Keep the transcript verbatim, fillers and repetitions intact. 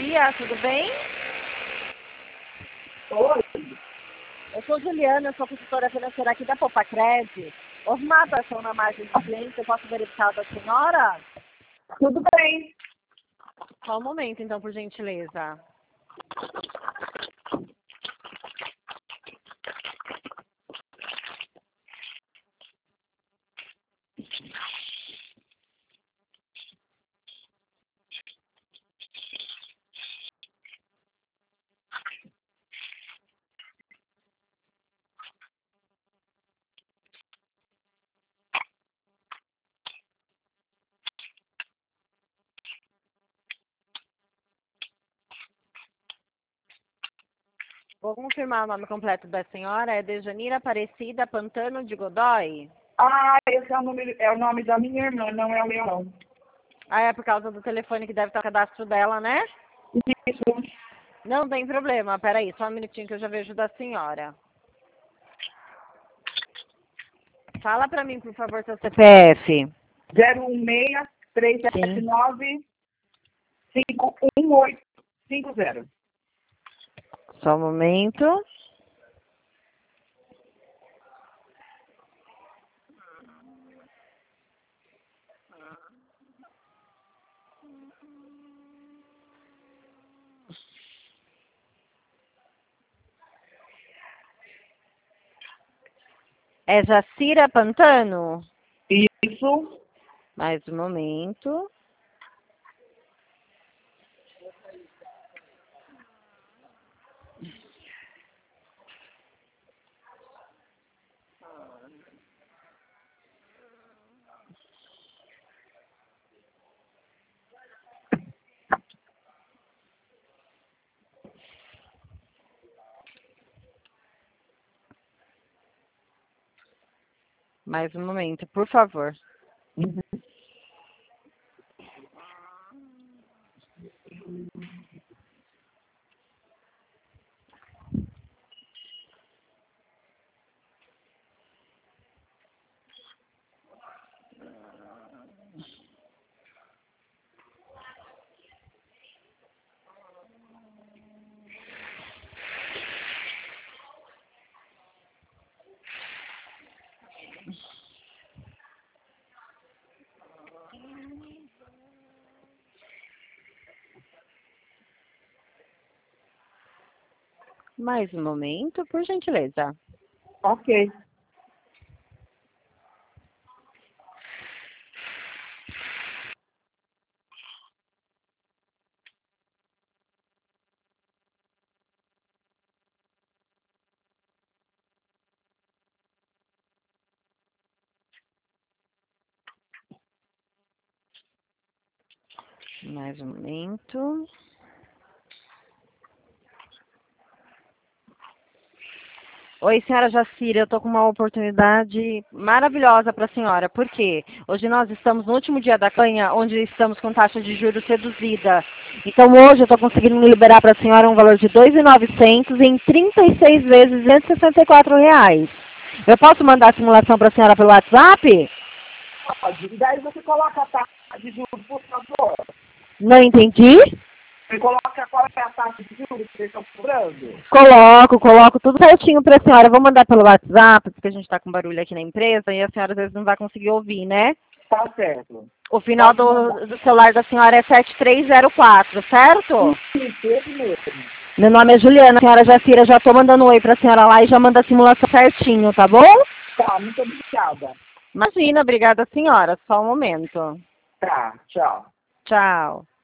dia, tudo bem? Oi. Eu sou Juliana, eu sou consultora financeira aqui da Popacred. Houve uma atuação na margem do cliente, eu posso verificar da senhora? Tudo bem. Só um momento, então, por gentileza. Vou confirmar o nome completo da senhora, é Dejanira Aparecida Pantano de Godoy? Ah, esse é o, nome, é o nome da minha irmã, não é o meu não. Ah, é por causa do telefone que deve estar o cadastro dela, né? Isso. Não tem problema, peraí, só um minutinho que eu já vejo da senhora. Fala pra mim, por favor, seu C P F. zero um seis, três sete nove, cinco um oito cinco zero. Só um momento. É Jacira Pantano? Isso. Mais um momento. Mais um momento, por favor. Uhum. Mais um momento, por gentileza. Ok. Mais um momento. Oi, senhora Jacira, eu estou com uma oportunidade maravilhosa para a senhora. Por quê? Hoje nós estamos no último dia da campanha, onde estamos com taxa de juros reduzida. Então hoje eu estou conseguindo liberar para a senhora um valor de dois mil e novecentos em trinta e seis vezes duzentos e sessenta e quatro reais. Eu posso mandar a simulação para a senhora pelo WhatsApp? Pode. E daí você coloca a taxa de juros, por favor. Não entendi? Você coloca qual é a taxa de juros que vocês estão cobrando? Coloco, coloco tudo certinho para a senhora. Eu vou mandar pelo WhatsApp, porque a gente está com barulho aqui na empresa e a senhora às vezes não vai conseguir ouvir, né? Tá certo. O final do, do celular da senhora é sete três zero quatro, certo? Isso, esse mesmo. Meu nome é Juliana, a senhora Jacira, já estou mandando um oi para a senhora lá e já manda a simulação certinho, tá bom? Tá, muito obrigada. Imagina, obrigada senhora, só um momento. Tá, tchau. Tchau.